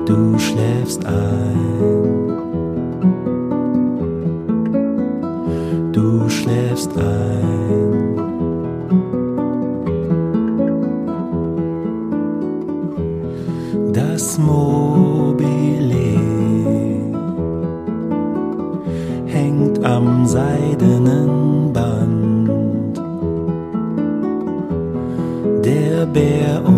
Du schläfst ein, du schläfst ein. Das Mobile hängt am seidenen Band. Der Bär